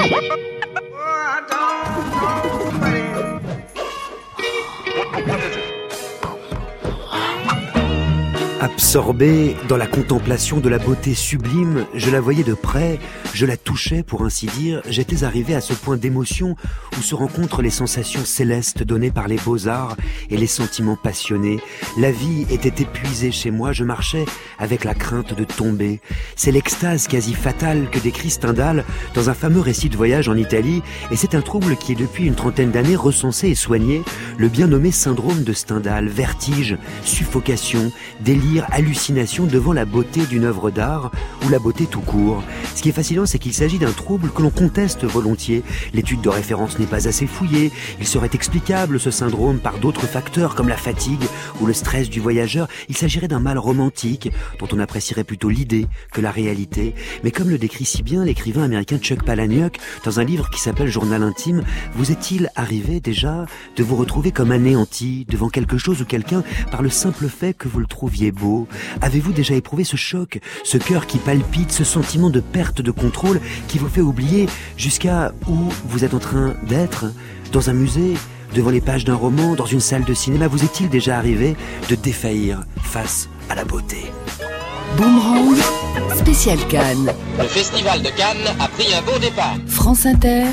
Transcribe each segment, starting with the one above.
Absorbé dans la contemplation de la beauté sublime, je la voyais de près, je la touchais pour ainsi dire, j'étais arrivé à ce point d'émotion où se rencontrent les sensations célestes données par les beaux-arts et les sentiments passionnés. La vie était épuisée chez moi, je marchais avec la crainte de tomber. C'est l'extase quasi fatale que décrit Stendhal dans un fameux récit de voyage en Italie, et c'est un trouble qui est depuis une trentaine d'années recensé et soigné, le bien nommé syndrome de Stendhal, vertige, suffocation, délire, hallucination devant la beauté d'une œuvre d'art ou la beauté tout court. Ce qui est fascinant, c'est qu'il s'agit d'un trouble que l'on conteste volontiers. L'étude de référence n'est pas assez fouillée. Il serait explicable, ce syndrome, par d'autres facteurs comme la fatigue ou le stress du voyageur. Il s'agirait d'un mal romantique dont on apprécierait plutôt l'idée que la réalité. Mais comme le décrit si bien l'écrivain américain Chuck Palahniuk dans un livre qui s'appelle Journal intime, vous est-il arrivé déjà de vous retrouver comme anéanti devant quelque chose ou quelqu'un par le simple fait que vous le trouviez beau? Avez-vous déjà éprouvé ce choc, ce cœur qui palpite, ce sentiment de perte de contrôle qui vous fait oublier jusqu'à où vous êtes en train d'être? Dans un musée, devant les pages d'un roman, dans une salle de cinéma, vous est-il déjà arrivé de défaillir face à la beauté? Boomerang, spécial Cannes. Le festival de Cannes a pris un beau départ. France Inter,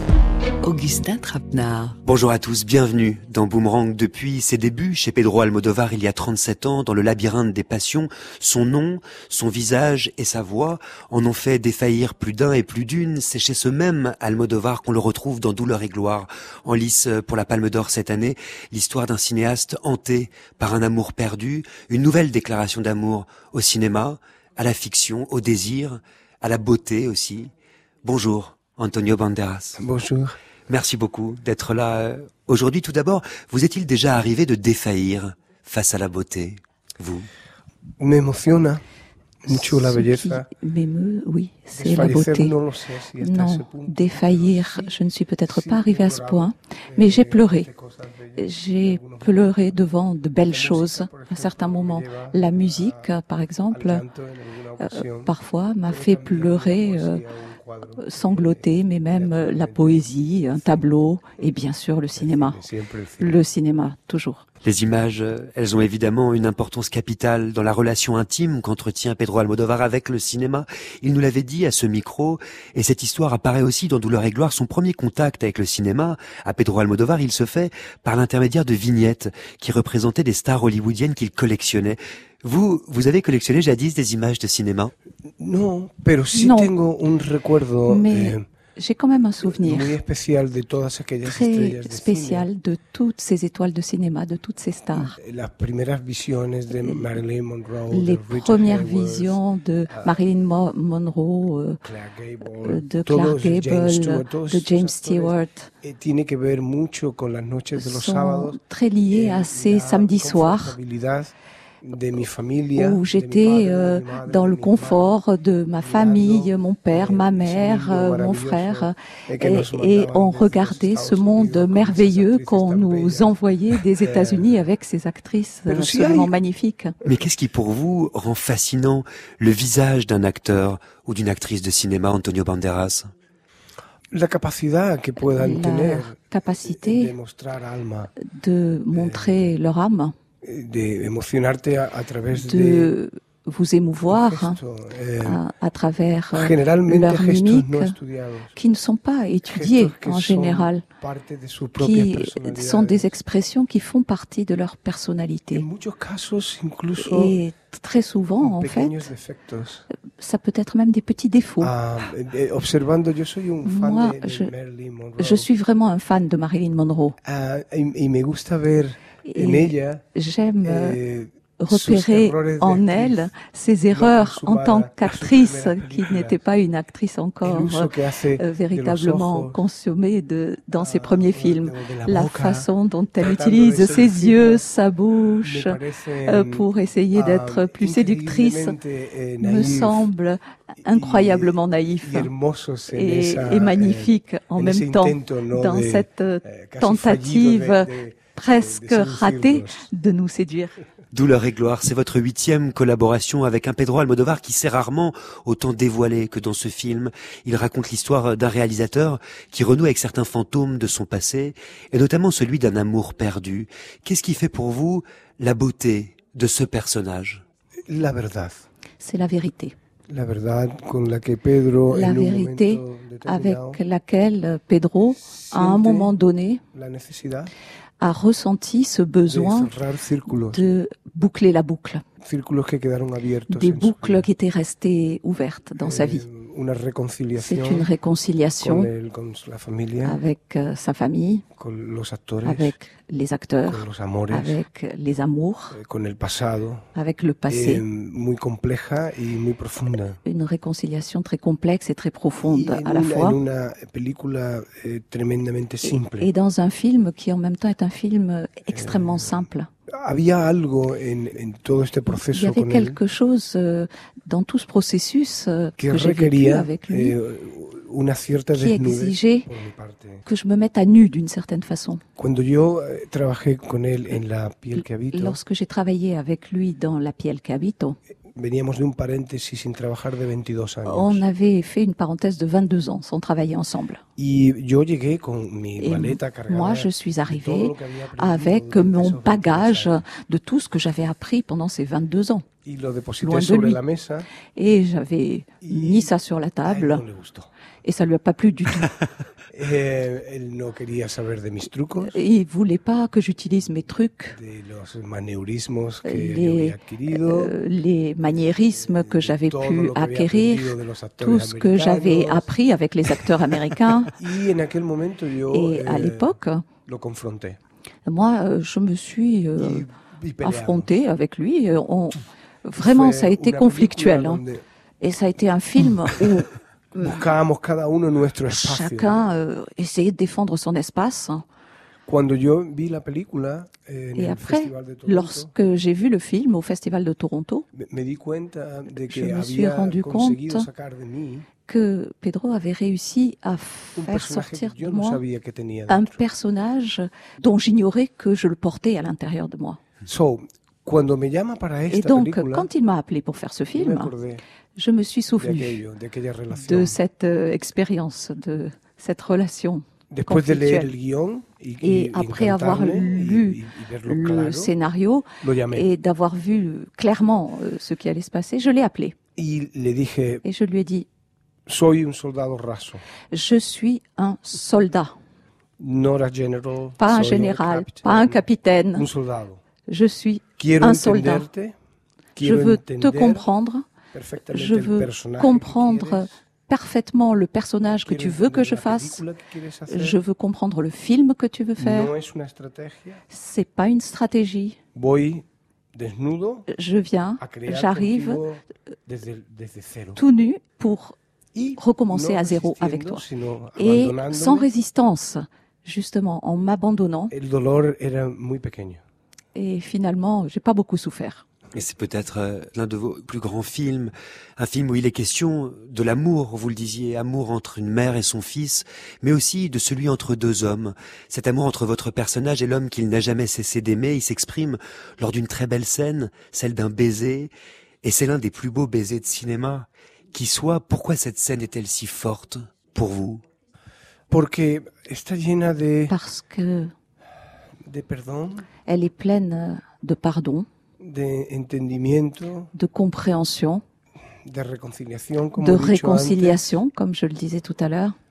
Augustin Trapenard. Bonjour à tous, bienvenue dans Boomerang. Depuis ses débuts chez Pedro Almodovar il y a 37 ans, dans le labyrinthe des passions, son nom, son visage et sa voix en ont fait défaillir plus d'un et plus d'une. C'est chez ce même Almodovar qu'on le retrouve dans Douleur et gloire. En lice pour la Palme d'Or cette année, l'histoire d'un cinéaste hanté par un amour perdu, une nouvelle déclaration d'amour au cinéma, à la fiction, au désir, à la beauté aussi. Bonjour Antonio Banderas. Bonjour. Merci beaucoup d'être là. Aujourd'hui, tout d'abord, vous est-il déjà arrivé de défaillir face à la beauté, vous? Me emociona mucho la belleza. M'émeut, oui, c'est la beauté. Non, défaillir, je ne suis peut-être pas arrivée à ce point, mais j'ai pleuré. J'ai pleuré devant de belles choses à certains moments. La musique, par exemple, parfois m'a fait pleurer, sangloter, mais même la poésie, un tableau et bien sûr le cinéma. Le cinéma, toujours. Les images, elles ont évidemment une importance capitale dans la relation intime qu'entretient Pedro Almodovar avec le cinéma. Il nous l'avait dit à ce micro, et cette histoire apparaît aussi dans Douleur et gloire. Son premier contact avec le cinéma, à Pedro Almodovar, il se fait par l'intermédiaire de vignettes qui représentaient des stars hollywoodiennes qu'il collectionnait. Vous avez collectionné jadis des images de cinéma? Non, pero sí tengo un recuerdo. Mais j'ai quand même un souvenir très spécial de toutes ces étoiles de cinéma, de toutes ces stars. Les premières visions de Marilyn Monroe, de Clark Gable, de James Stewart, sont très liées à ces samedis soirs où j'étais dans le confort de ma famille, mon père, ma mère, mon frère, et on regardait ce monde merveilleux qu'on nous envoyait des États-Unis avec ces actrices absolument magnifiques. Mais qu'est-ce qui pour vous rend fascinant le visage d'un acteur ou d'une actrice de cinéma, Antonio Banderas? La capacité de montrer leur âme, de vous émouvoir à travers leurs mimiques qui ne sont pas étudiées en général, qui sont des expressions qui font partie de leur personnalité. Et très souvent, en fait, ça peut être même des petits défauts. Moi, je suis vraiment un fan de Marilyn Monroe. Et j'aime repérer en elle ses erreurs en tant qu'actrice, qui n'était pas une actrice encore véritablement consommée dans ses premiers films. La façon dont elle utilise ses yeux, sa bouche, pour essayer d'être plus séductrice, me semble incroyablement naïf et magnifique en même temps dans cette tentative presque ratée de nous séduire. Douleur et gloire, c'est votre 8e collaboration avec un Pedro Almodóvar qui s'est rarement autant dévoilé que dans ce film. Il raconte l'histoire d'un réalisateur qui renoue avec certains fantômes de son passé, et notamment celui d'un amour perdu. Qu'est-ce qui fait pour vous la beauté de ce personnage? La verdad. C'est la vérité. La verdad con la que Pedro, la vérité avec laquelle Pedro, à un moment donné, a ressenti ce besoin de boucler la boucle. Des boucles qui étaient restées ouvertes dans sa vie. C'est une réconciliation avec sa famille, avec les acteurs, avec les amours, avec le passé. Une réconciliation très complexe et très profonde à la fois. Et dans un film qui en même temps est un film extrêmement simple. Il y avait quelque chose dans tout ce processus que j'ai vécu avec lui qui exigeait que je me mette à nu d'une certaine façon. Lorsque j'ai travaillé avec lui dans La piel que habito, on avait fait une parenthèse de 22 ans sans travailler ensemble. Et moi, je suis arrivée avec mon bagage de tout ce que j'avais appris pendant ces 22 ans. Loin de lui. Et j'avais mis ça sur la table et ça lui a pas plu du tout. Il voulait pas que j'utilise mes trucs, les maniérismes que j'avais pu acquérir, tout ce que j'avais appris avec les acteurs américains. Et à l'époque, moi, je me suis affrontée avec lui. Vraiment, ça a été conflictuel. Hein. Et ça a été un film où chacun essayait de défendre son espace. Et après, lorsque j'ai vu le film au Festival de Toronto, je me suis rendu compte que Pedro avait réussi à faire sortir de moi un personnage dont j'ignorais que je le portais à l'intérieur de moi. Et donc, quand il m'a appelé pour faire ce film, je me suis souvenu de cette expérience, de cette relation conflictuelle. Et après avoir lu le scénario et d'avoir vu clairement ce qui allait se passer, je l'ai appelé. Et je lui ai dit, je suis un soldat. Pas un général, pas un capitaine. Je suis un soldat. Je veux te comprendre. Je veux comprendre parfaitement le personnage que tu veux que je fasse. Je veux comprendre le film que tu veux faire. C'est pas une stratégie. Je viens, j'arrive tout nu pour recommencer à zéro avec toi. Et sans résistance, justement, en m'abandonnant. Et finalement, j'ai pas beaucoup souffert. Et c'est peut-être l'un de vos plus grands films, un film où il est question de l'amour, vous le disiez, amour entre une mère et son fils, mais aussi de celui entre deux hommes. Cet amour entre votre personnage et l'homme qu'il n'a jamais cessé d'aimer, il s'exprime lors d'une très belle scène, celle d'un baiser, et c'est l'un des plus beaux baisers de cinéma qui soit. Pourquoi cette scène est-elle si forte pour vous? Parce que elle est pleine de pardon, de compréhension, de réconciliation, comme je le disais tout à l'heure,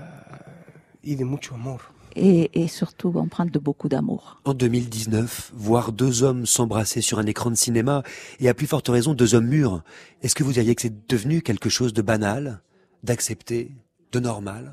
et surtout empreinte de beaucoup d'amour. En 2019, voir deux hommes s'embrasser sur un écran de cinéma, et à plus forte raison deux hommes mûrs, est-ce que vous diriez que c'est devenu quelque chose de banal, d'accepté, de normal?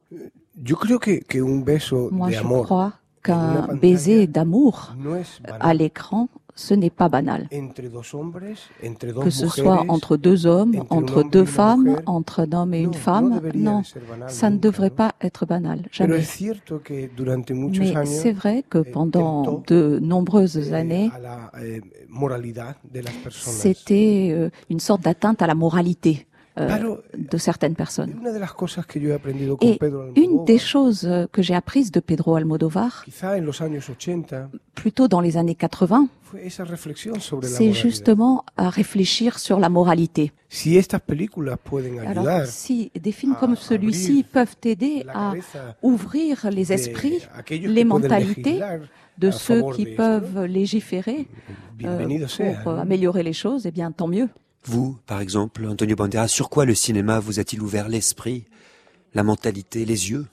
Moi, je crois qu'un baiser d'amour à l'écran, ce n'est pas banal. Que ce soit entre deux hommes, entre deux femmes, entre un homme et une femme, non, ça ne devrait pas être banal, jamais. Mais c'est vrai que pendant de nombreuses années, c'était une sorte d'atteinte à la moralité de certaines personnes. Et une des choses que j'ai apprises de Pedro Almodóvar, plutôt dans les années 80, c'est justement à réfléchir sur la moralité. Alors, si des films comme celui-ci peuvent aider à ouvrir les esprits, les mentalités de ceux qui peuvent légiférer pour améliorer les choses, eh bien, tant mieux. Vous, par exemple, Antonio Banderas, sur quoi le cinéma vous a-t-il ouvert l'esprit, la mentalité, les yeux?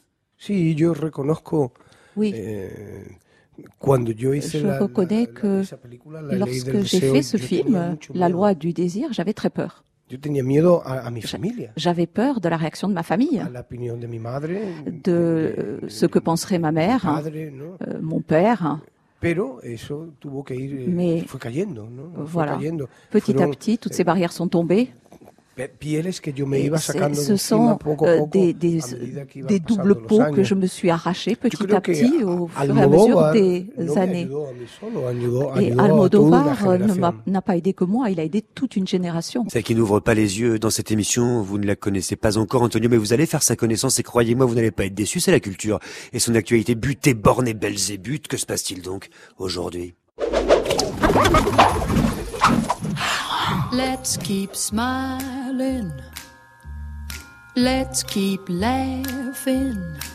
Oui. Je reconnais que lorsque j'ai fait ce film, La loi du désir, j'avais très peur. J'avais peur de la réaction de ma famille, de ce que penserait ma mère, mon père. Mais voilà, petit à petit, toutes ces barrières sont tombées. Ce sont des doubles peaux que je me suis arrachées petit à petit au fur et à mesure des années. Et Almodóvar n'a pas aidé que moi, il a aidé toute une génération. Celle qui n'ouvre pas les yeux dans cette émission, vous ne la connaissez pas encore, Antonio, mais vous allez faire sa connaissance et croyez-moi, vous n'allez pas être déçus, c'est la culture. Et son actualité butée, bornée, Belzébuth, que se passe-t-il donc aujourd'hui? Let's keep smiling. Let's keep laughing.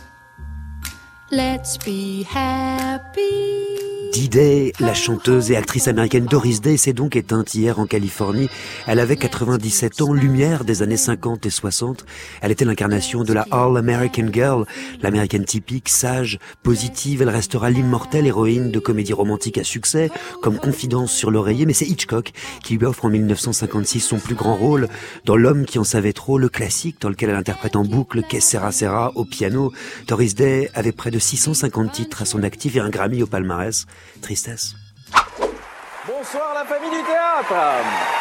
Let's be happy. Dee, la chanteuse et actrice américaine Doris Day, s'est donc éteinte hier en Californie. Elle avait 97 ans, lumière des années 50 et 60. Elle était l'incarnation de la All-American Girl, l'américaine typique, sage, positive. Elle restera l'immortelle héroïne de comédies romantiques à succès, comme Confidence sur l'oreiller, mais c'est Hitchcock qui lui offre en 1956 son plus grand rôle dans L'homme qui en savait trop, le classique dans lequel elle interprète en boucle Que Sera Sera au piano. Doris Day avait près de 650 titres à son actif et un Grammy au palmarès. Tristesse. Bonsoir la famille du théâtre.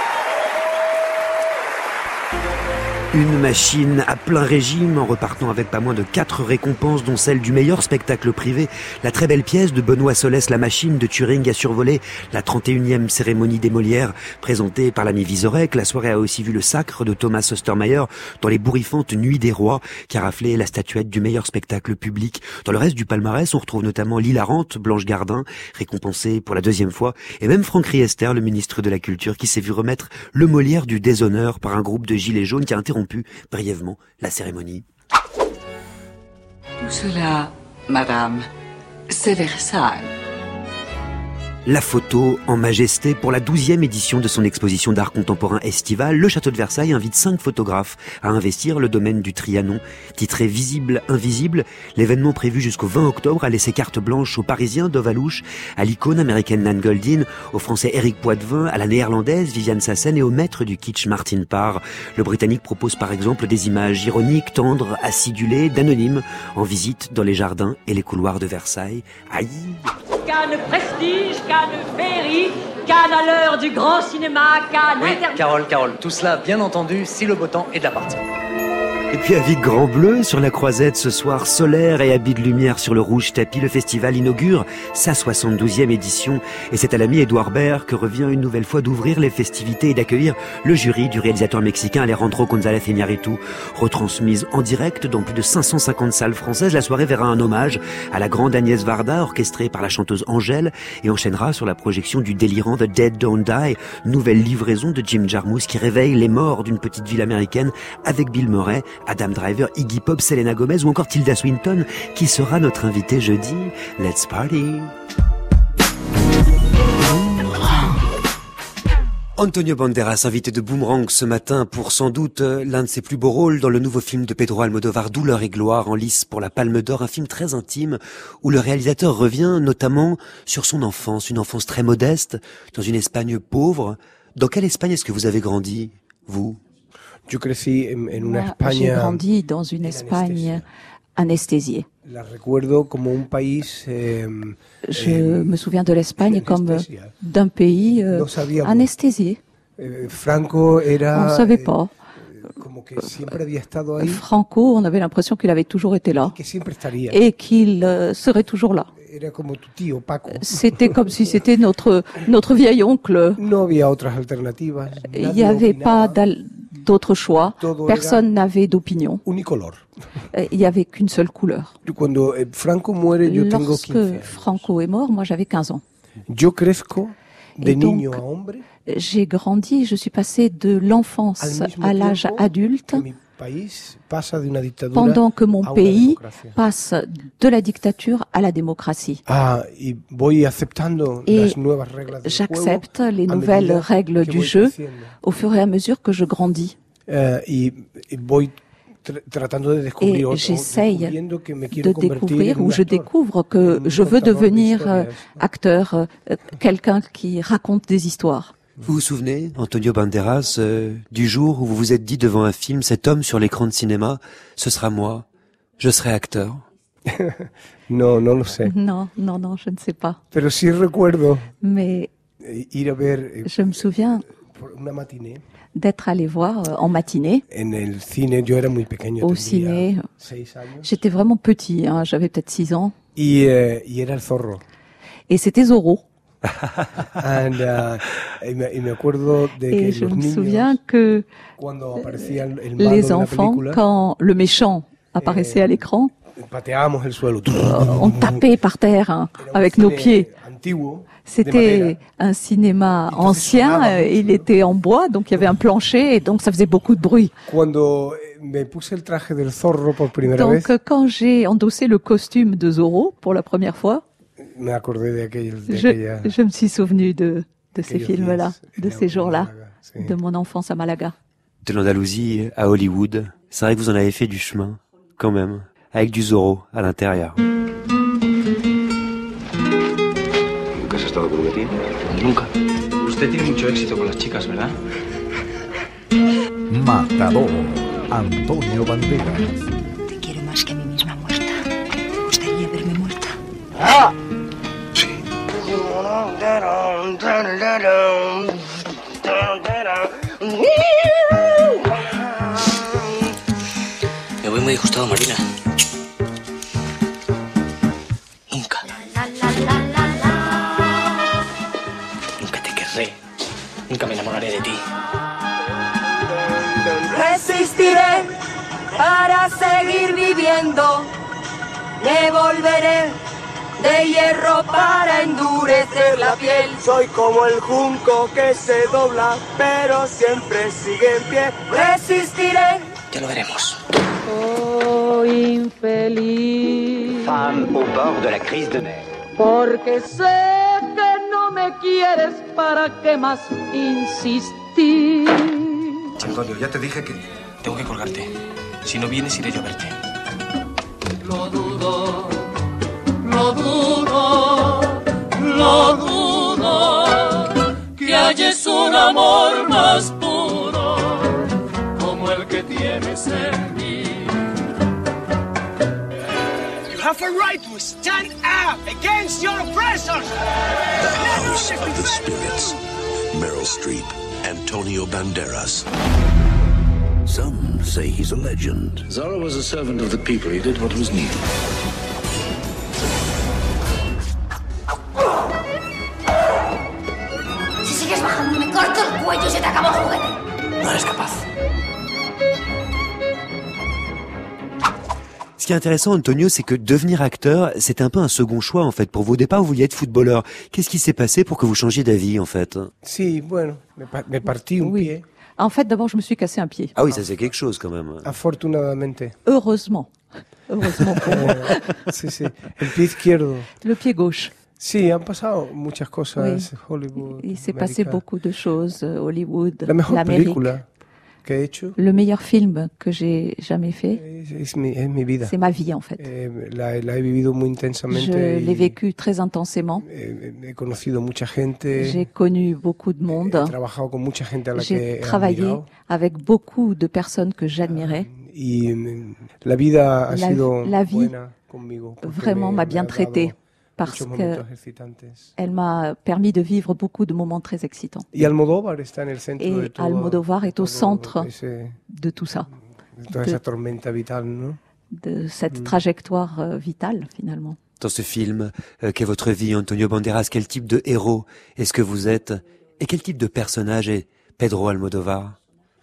Une machine à plein régime en repartant avec pas moins de 4 récompenses dont celle du meilleur spectacle privé. La très belle pièce de Benoît Solès, La Machine de Turing, a survolé la 31e cérémonie des Molières présentée par l'ami Vizorek. La soirée a aussi vu Le Sacre de Thomas Ostermeyer dans Les bourrifantes Nuits des Rois qui a raflé la statuette du meilleur spectacle public. Dans le reste du palmarès, on retrouve notamment l'hilarante Blanche Gardin, récompensée pour la 2e fois, et même Franck Riester, le ministre de la Culture, qui s'est vu remettre le Molière du déshonneur par un groupe de gilets jaunes qui a interrompu brièvement la cérémonie. Tout cela, madame, c'est Versailles. La photo en majesté pour la 12e édition de son exposition d'art contemporain estivale. Le château de Versailles invite 5 photographes à investir le domaine du Trianon. Titré Visible, Invisible, l'événement prévu jusqu'au 20 octobre a laissé carte blanche aux Parisiens Dov Alouche, à l'icône américaine Nan Goldin, au Français Éric Poitvin, à la Néerlandaise Viviane Sassen et au maître du kitsch Martin Parr. Le Britannique propose par exemple des images ironiques, tendres, acidulées, d'anonymes, en visite dans les jardins et les couloirs de Versailles. Aïe! Cannes Prestige, Cannes Féerie, Cannes à l'heure du grand cinéma, Cannes... Oui, Carole, tout cela, bien entendu, si le beau temps est de la partie. Et puis à Vic Grand Bleu, sur la Croisette, ce soir solaire et habit de lumière sur le rouge tapis, le festival inaugure sa 72e édition. Et c'est à l'ami Édouard Baird que revient une nouvelle fois d'ouvrir les festivités et d'accueillir le jury du réalisateur mexicain Alejandro González Iñárritu. Retransmise en direct dans plus de 550 salles françaises, la soirée verra un hommage à la grande Agnès Varda, orchestrée par la chanteuse Angèle, et enchaînera sur la projection du délirant The Dead Don't Die, nouvelle livraison de Jim Jarmusch qui réveille les morts d'une petite ville américaine avec Bill Murray, Adam Driver, Iggy Pop, Selena Gomez ou encore Tilda Swinton qui sera notre invitée jeudi. Let's party! Antonio Banderas, invité de Boomerang ce matin pour sans doute l'un de ses plus beaux rôles dans le nouveau film de Pedro Almodóvar, Douleur et gloire, en lice pour la Palme d'Or, un film très intime où le réalisateur revient notamment sur son enfance, une enfance très modeste, dans une Espagne pauvre. Dans quelle Espagne est-ce que vous avez grandi, vous? J'ai grandi dans une Espagne anesthésiée. Je me souviens de l'Espagne comme d'un pays anesthésié. On ne savait pas. Franco, on avait l'impression qu'il avait toujours été là et qu'il serait toujours là. C'était comme si c'était notre vieil oncle. Il n'y avait pas d'autre choix. Personne n'avait d'opinion. Il n'y avait qu'une seule couleur. Lorsque Franco est mort, moi j'avais 15 ans. Et donc, j'ai grandi, je suis passé de l'enfance à l'âge adulte, pendant que mon pays passe de la dictature à la démocratie. Et j'accepte les nouvelles règles du jeu au fur et à mesure que je grandis. Et j'essaye de découvrir, ou je découvre que je veux devenir acteur, quelqu'un qui raconte des histoires. Vous vous souvenez, Antonio Banderas, du jour où vous vous êtes dit devant un film, cet homme sur l'écran de cinéma, ce sera moi, je serai acteur? Non, no lo sé. Non, je ne sais pas. Pero sí recuerdo Mais ir a ver je me souviens una matinée d'être allé voir en matinée en el cine. Yo era muy pequeño, au ciné. 6 años. J'étais vraiment petit, j'avais peut-être 6 ans. Y era El Zorro. Et c'était Zorro. Y me acuerdo de que je los me niños, souviens que les enfants, quand le méchant apparaissait à l'écran, pateábamos el suelo. On tapait par terre avec nos pieds. C'était un cinéma ancien, il était en bois, donc il y avait un plancher, et donc ça faisait beaucoup de bruit. Donc quand j'ai endossé le costume de Zorro pour la première fois, je me suis souvenu de ces films-là, de ces jours-là, de mon enfance à Malaga. De l'Andalousie à Hollywood, c'est vrai que vous en avez fait du chemin, quand même, avec du Zorro à l'intérieur. ¿Nunca has estado con una tía? Nunca. Usted tiene mucho éxito con las chicas, ¿verdad? Matador, Antonio Banderas. Te quiero más que a mí misma muerta. ¿Te gustaría verme muerta? ¡Ah! Sí. Me voy muy disgustado, Marina. Nunca. Nunca te querré. Nunca me enamoraré de ti. Resistiré para seguir viviendo. Me volveré de hierro para endurecer la piel. Soy como el junco que se dobla, pero siempre sigue en pie. Resistiré. Ya lo veremos. Soy infeliz. Femme au bord de la crise de nerfs. Porque sé que no me quieres, ¿para qué más insistir? Antonio, ya te dije que tengo que colgarte. Si no vienes, iré yo a verte. Lo dudo, lo dudo, lo dudo, que halles un amor más puro como el que tienes en mí. You have a right to stand up against your oppressors. The House of the Spirits. Meryl Streep, Antonio Banderas. Some say he's a legend. Zorro was a servant of the people. He did what was needed. Si sigues bajando, me corto el cuello y se te acabó el juguete. No eres capaz. Ce qui est intéressant, Antonio, c'est que devenir acteur, c'était un peu un second choix, en fait. Pour vous, au départ, vous vouliez être footballeur. Qu'est-ce qui s'est passé pour que vous changiez d'avis, en fait? Sí, bueno, me partí un pied. En fait, d'abord, je me suis cassé un pied. Ah oui, ça c'est quelque chose, quand même. Afortunadamente. Heureusement. Heureusement pour moi. Sí, sí. El pie izquierdo. Le pied gauche. Sí, han pasado muchas cosas. Oui. Hollywood. Il s'est passé beaucoup de choses. Hollywood, La mejor l'Amérique. película que he hecho. Le meilleur film que j'ai jamais fait. Es mi vida. C'est ma vie, en fait. La he vivido muy intensamente. Je l'ai vécu très intensément. He conocido mucha gente. J'ai connu beaucoup de monde. He trabajado con mucha gente a la que J'ai he travaillé admirado. avec beaucoup de personnes que j'admirais. Y la vida ha sido La vie buena conmigo. vraiment m'a bien traité parce qu'elle m'a permis de vivre beaucoup de moments très excitants. Y Almodóvar está en el centro de Et todo, Almodóvar est au centre de tout ça, de toda esa tormenta vital, ¿no? de cette trajectoire vitale finalement. Dans ce film, qu'est votre vie, Antonio Banderas? Quel type de héros est-ce que vous êtes? Et quel type de personnage est Pedro Almodóvar?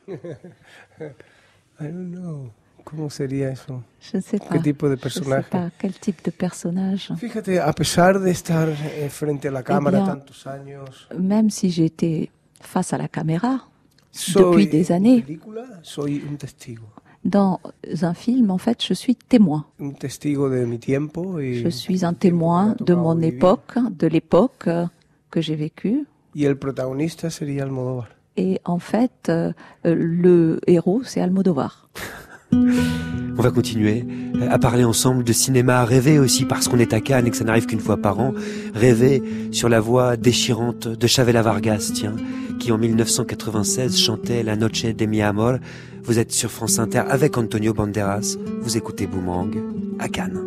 I don't know. ¿Cómo sería eso? Je ne sais pas. ¿Qué tipo de personaje? Je sais pas quel type de personnage. Fíjate, a pesar de estar frente a la cámara tantos años, même si j'étais face à la caméra depuis des années, soy un testigo. Dans un film, en fait, je suis témoin. Un testigo de mi tiempo je suis un témoin de mon époque, de l'époque que j'ai vécue. Y el protagonista sería Almodóvar. Et en fait, le héros, c'est Almodóvar. On va continuer à parler ensemble de cinéma, à rêver aussi parce qu'on est à Cannes et que ça n'arrive qu'une fois par an, rêver sur la voix déchirante de Chavela Vargas, tiens, qui en 1996 chantait La Noche de mi amor. Vous êtes sur France Inter avec Antonio Banderas, vous écoutez Boomerang à Cannes.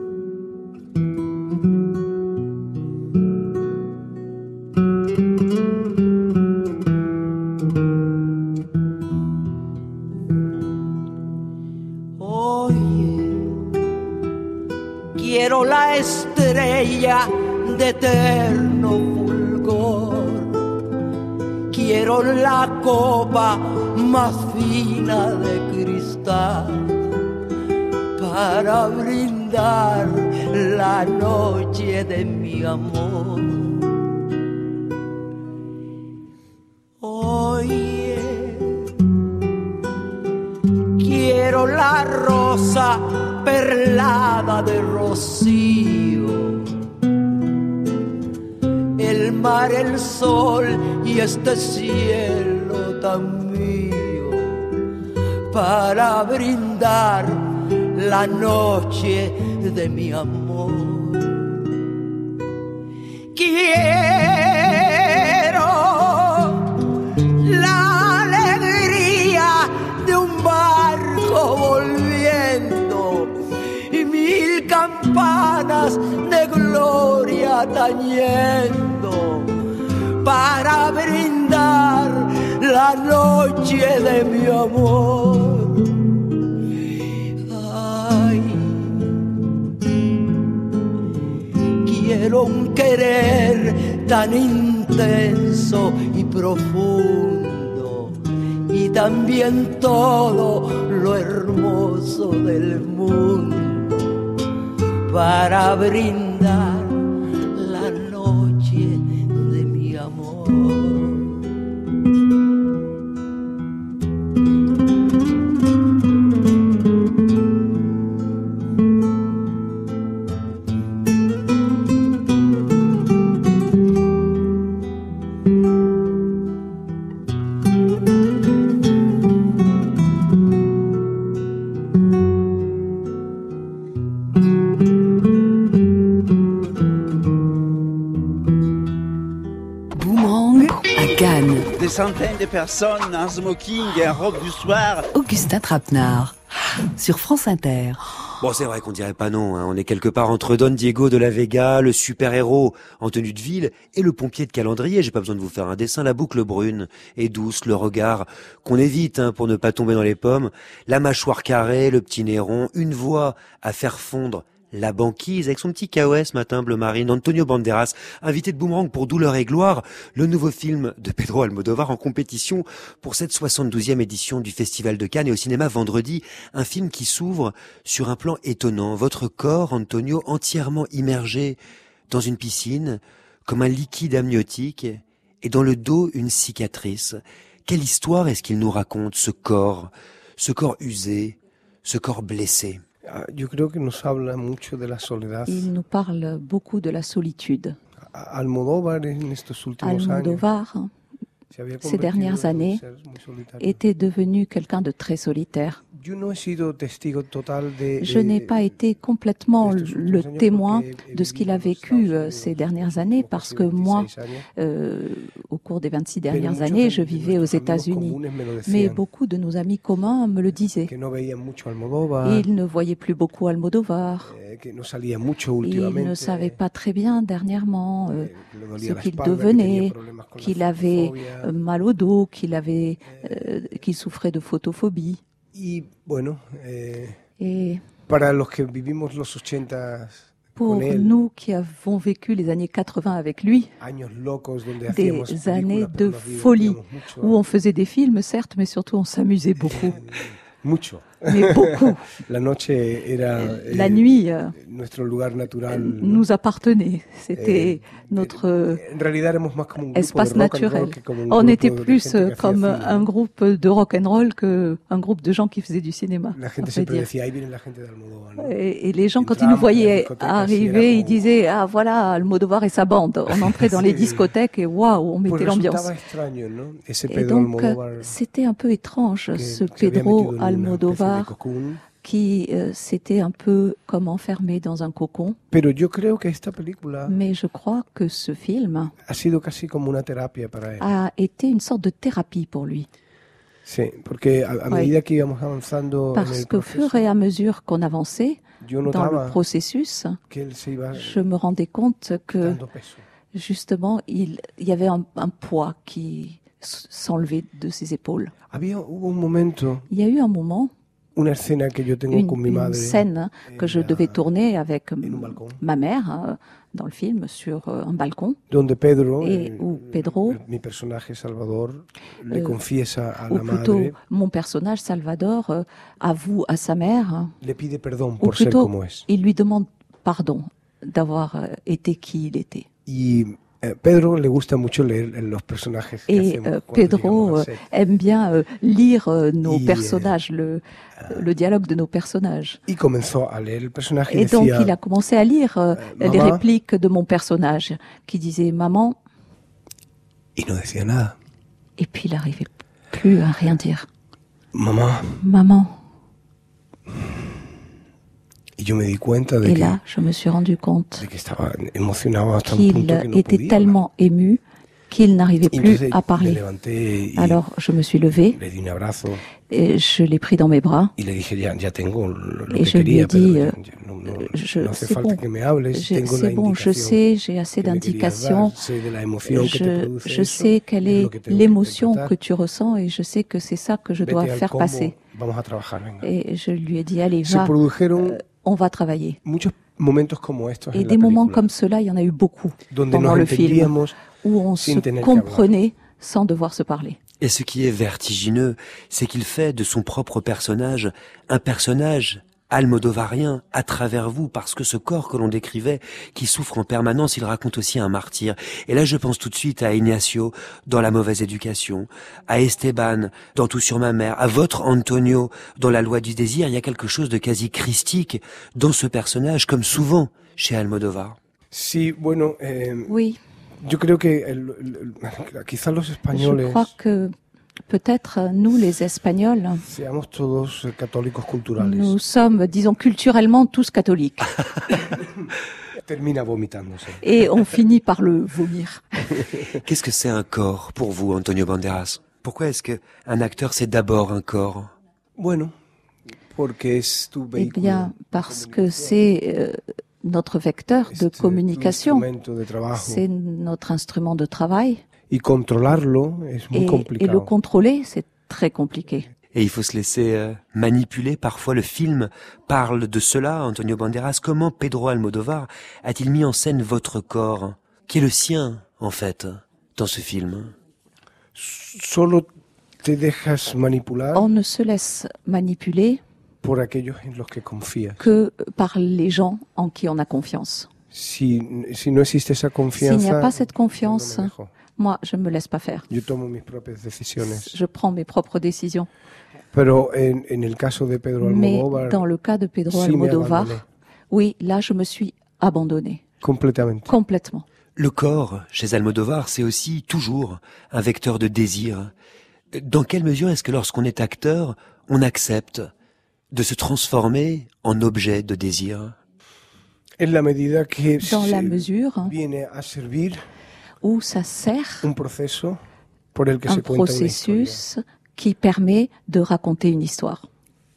Quiero la estrella de eterno fulgor, quiero la copa más fina de cristal para brindar la noche de mi amor. Oye, quiero la rosa perlada de rocío, el mar, el sol y este cielo tan mío, para brindar la noche de mi amor. Quiero la alegría de un barco volviendo y 1000 campanas de gloria tañendo para brindar la noche de mi amor. Ay, quiero un querer tan intenso y profundo y también todo lo hermoso del mundo para brindar la noche de mi amor. Des centaines de personnes en smoking et en robe du soir. Augustin Trapenard, sur France Inter. Bon, c'est vrai qu'on dirait pas non, hein. On est quelque part entre Don Diego de la Vega, le super-héros en tenue de ville, et le pompier de calendrier. J'ai pas besoin de vous faire un dessin, la boucle brune et douce, le regard qu'on évite, hein, pour ne pas tomber dans les pommes, la mâchoire carrée, le petit nez rond, une voix à faire fondre la banquise avec son petit KOS matin bleu marine. Antonio Banderas, invité de Boomerang pour Douleur et Gloire, le nouveau film de Pedro Almodóvar en compétition pour cette 72e édition du Festival de Cannes et au cinéma vendredi. Un film qui s'ouvre sur un plan étonnant. Votre corps, Antonio, entièrement immergé dans une piscine, comme un liquide amniotique, et dans le dos une cicatrice. Quelle histoire est-ce qu'il nous raconte, ce corps usé, ce corps blessé? Yo creo que nos habla mucho de la soledad. Il nous parle beaucoup de la solitude. Almodóvar, en estos últimos Almodóvar, ces dernières années, était devenu quelqu'un de très solitaire. Je n'ai pas été complètement le témoin de ce qu'il a vécu ces dernières années parce que moi, au cours des 26 dernières années, je vivais aux États-Unis. Mais beaucoup de nos amis communs me le disaient. Ils ne voyaient plus beaucoup Almodóvar. Ils ne savaient pas très bien dernièrement ce qu'il devenait, qu'il avait mal au dos, qu'il souffrait de photophobie. Y bueno, Et para los que vivimos los 80 Pour nous qui avons vécu les années 80 avec lui, des années de folie, où on faisait des films, certes, mais surtout on s'amusait beaucoup. Mais beaucoup. La nuit nous appartenait. C'était notre espace naturel. On était plus comme un groupe de rock and roll qu'un groupe de gens qui faisaient du cinéma. Et les gens, quand ils nous voyaient arriver, ils disaient « Ah voilà, Almodóvar et sa bande ». On entrait dans les discothèques et waouh, on mettait l'ambiance. Et donc, c'était un peu étrange, ce Pedro Almodóvar qui s'était un peu comme enfermé dans un cocon. Mais je crois que ce film a été une sorte de thérapie pour lui. Parce qu'au fur et à mesure qu'on avançait dans le processus, je me rendais compte que justement il y avait un poids qui s'enlevait de ses épaules. Il y a eu un moment, une scène que je devais tourner avec ma mère dans le film sur un balcon, et où Pedro, ou plutôt mon personnage Salvador, avoue à sa mère, ou plutôt il lui demande pardon d'avoir été qui il était. Pedro le gusta mucho leer los personajes. Et Pedro aime bien lire nos personnages, le dialogue de nos personnages. Et donc il a commencé à lire les répliques de mon personnage, qui disait maman. Et no decía nada. Et puis il n'arrivait plus à rien dire. Maman. Et là, je me suis rendu compte qu'il était tellement ému qu'il n'arrivait plus à parler. Alors, je me suis levé, et je l'ai pris dans mes bras, et je lui ai dit, c'est bon, je sais, j'ai assez d'indications, je sais quelle est l'émotion que tu ressens, et je sais que c'est ça que je dois faire passer. Et je lui ai dit, allez, va. On va travailler. Et des moments comme cela, il y en a eu beaucoup pendant le film, où on se comprenait sans devoir se parler. Et ce qui est vertigineux, c'est qu'il fait de son propre personnage un personnage almodovarien à travers vous, parce que ce corps que l'on décrivait, qui souffre en permanence, il raconte aussi un martyr. Et là, je pense tout de suite à Ignacio dans La mauvaise éducation, à Esteban dans Tout sur ma mère, à votre Antonio dans La loi du désir. Il y a quelque chose de quasi christique dans ce personnage, comme souvent chez Almodóvar. Oui. Je crois que peut-être nous, les Espagnols, nous sommes, disons, culturellement tous catholiques. Et on finit par le vomir. Qu'est-ce que c'est un corps pour vous, Antonio Banderas? Pourquoi est-ce qu'un acteur, c'est d'abord un corps? Eh bien, parce que c'est notre vecteur de communication, c'est notre instrument de travail. Et le contrôler, c'est très compliqué. Et il faut se laisser manipuler. Parfois, le film parle de cela, Antonio Banderas. Comment Pedro Almodóvar a-t-il mis en scène votre corps, qui est le sien, en fait, dans ce film? On ne se laisse manipuler que par les gens en qui on a confiance. S'il n'y a pas cette confiance, moi, je ne me laisse pas faire. Je prends mes propres décisions. Mais dans le cas de Pedro Almodóvar, oui, là, je me suis abandonnée. Complètement. Le corps, chez Almodóvar, c'est aussi toujours un vecteur de désir. Dans quelle mesure est-ce que lorsqu'on est acteur, on accepte de se transformer en objet de désir? Dans la mesure où ça sert un processus qui permet de raconter une histoire.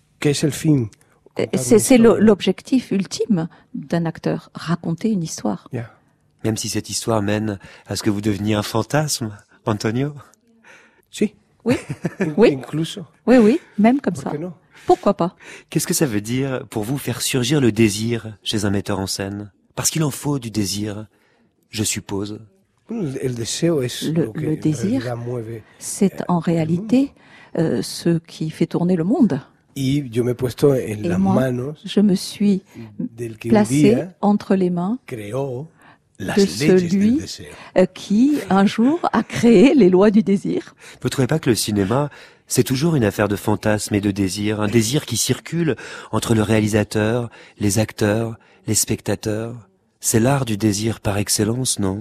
C'est l'objectif ultime d'un acteur, raconter une histoire. Même si cette histoire mène à ce que vous deveniez un fantasme, Antonio? Si. Oui. Oui, même comme ça. Pourquoi pas? Qu'est-ce que ça veut dire pour vous faire surgir le désir chez un metteur en scène? Parce qu'il en faut du désir, je suppose. Le désir, c'est en réalité ce qui fait tourner le monde. Et moi, je me suis placé entre les mains de celui qui, un jour, a créé les lois du désir. Vous ne trouvez pas que le cinéma, c'est toujours une affaire de fantasme et de désir, un désir qui circule entre le réalisateur, les acteurs, les spectateurs? C'est l'art du désir par excellence, non?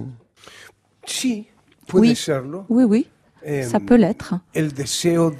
Oui, ça peut l'être. Le désir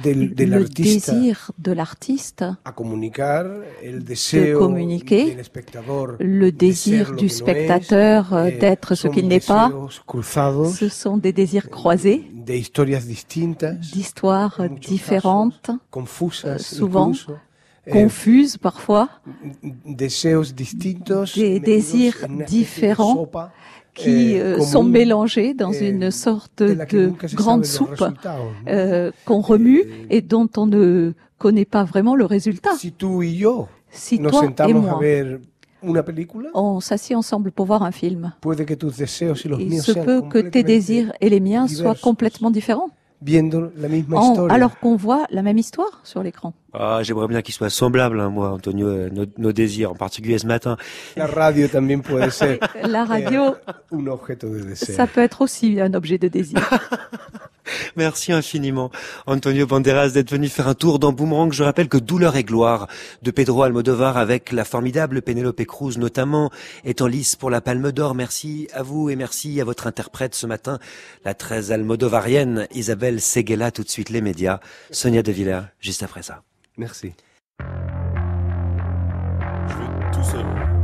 de l'artiste de communiquer, le désir du spectateur d'être ce qu'il n'est pas, ce sont des désirs croisés, d'histoires différentes, souvent confuses parfois, des désirs différents qui sont mélangés dans une sorte de grande soupe qu'on remue et dont on ne connaît pas vraiment le résultat. Si toi et moi, on s'assied ensemble pour voir un film, il se peut que tes désirs et les miens soient complètement différents. Alors qu'on voit la même histoire sur l'écran. Ah, j'aimerais bien qu'ils soient semblables, moi, Antonio, nos désirs, en particulier ce matin. La radio también puede ser. La radio, un objeto de deseo. Ça peut être aussi un objet de désir. Merci infiniment, Antonio Banderas, d'être venu faire un tour dans Boomerang. Je rappelle que Douleur et gloire de Pedro Almodóvar avec la formidable Penélope Cruz notamment est en lice pour la Palme d'Or. Merci à vous et merci à votre interprète ce matin, la très almodovarienne Isabelle Seguela. Tout de suite les médias. Sonia De Villers, juste après ça. Merci. Je vais tout seul.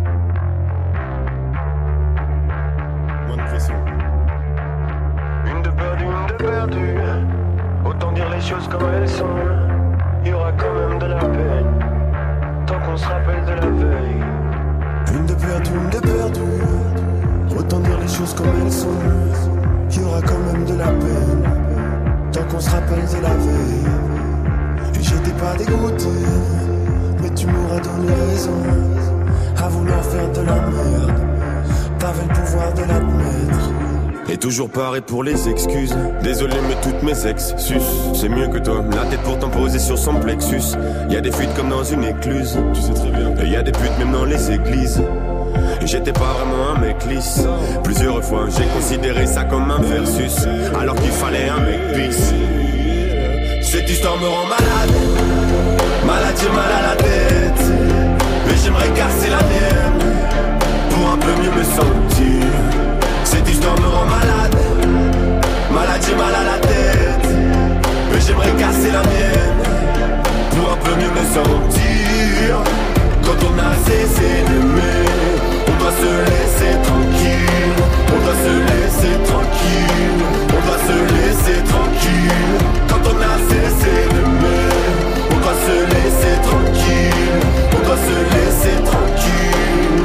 Moins de pression. Une de perdue, autant dire les choses comme elles sont. Il y aura quand même de la peine, tant qu'on se rappelle de la veille. Une de perdue, autant dire les choses comme elles sont. Il y aura quand même de la peine, tant qu'on se rappelle de la veille. Et j'étais pas dégoûté, mais tu m'auras donné raison. À vouloir faire de la merde, t'avais le pouvoir de l'admettre. Et toujours pareil pour les excuses. Désolé mais toutes mes ex-sus, c'est mieux que toi. La tête pourtant posée sur son plexus. Y'a des fuites comme dans une écluse, tu sais très bien. Et y'a des putes même dans les églises. Et j'étais pas vraiment un mec lisse. Plusieurs fois j'ai considéré ça comme un versus, alors qu'il fallait un mec peace. Cette histoire me rend malade. Malade, j'ai mal à la tête. Mais j'aimerais casser la mienne pour un peu mieux me sentir. Cette histoire me rend malade. Malade, j'ai mal à la tête. Mais j'aimerais casser la mienne pour un peu mieux me sentir. Quand on a cessé d'aimer, on doit se laisser tranquille. On doit se laisser tranquille. On doit se laisser tranquille. Quand on a cessé d'aimer, on doit se laisser tranquille. On doit se laisser tranquille.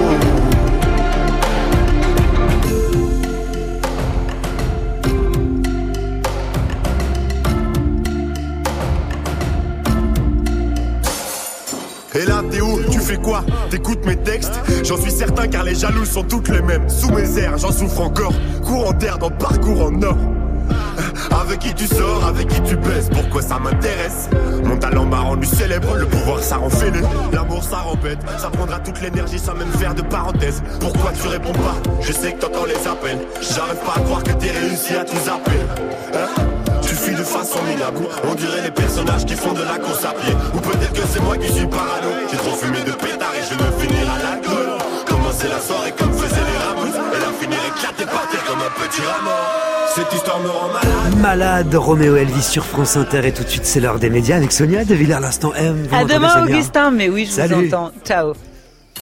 Et là t'es où? Tu fais quoi? T'écoutes mes textes? J'en suis certain car les jaloux sont toutes les mêmes. Sous mes airs j'en souffre encore. Courant d'air dans parcours en or. Avec qui tu sors, avec qui tu baises, pourquoi ça m'intéresse? Mon talent m'a rendu célèbre, le pouvoir ça rend fêlé. L'amour ça rend bête, ça prendra toute l'énergie sans même faire de parenthèse. Pourquoi tu réponds pas? Je sais que t'entends les appels. J'arrive pas à croire que t'es réussi à tout zapper, hein? Tu fuis de façon minable. On dirait les personnages qui font de la course à pied. Ou peut-être que c'est moi qui suis parano. J'ai trop fumé de pétard et je veux finir à l'alcool. Commencer la soirée comme faisaient les ramoutes, et la finir éclatée par terre comme un petit rameau. Cette histoire me rend malade. Malade, Roméo Elvis sur France Inter. Et tout de suite c'est l'heure des médias avec Sonia De Villers, l'instant M. À demain Augustin, mais oui je Salut. vous entends. Ciao.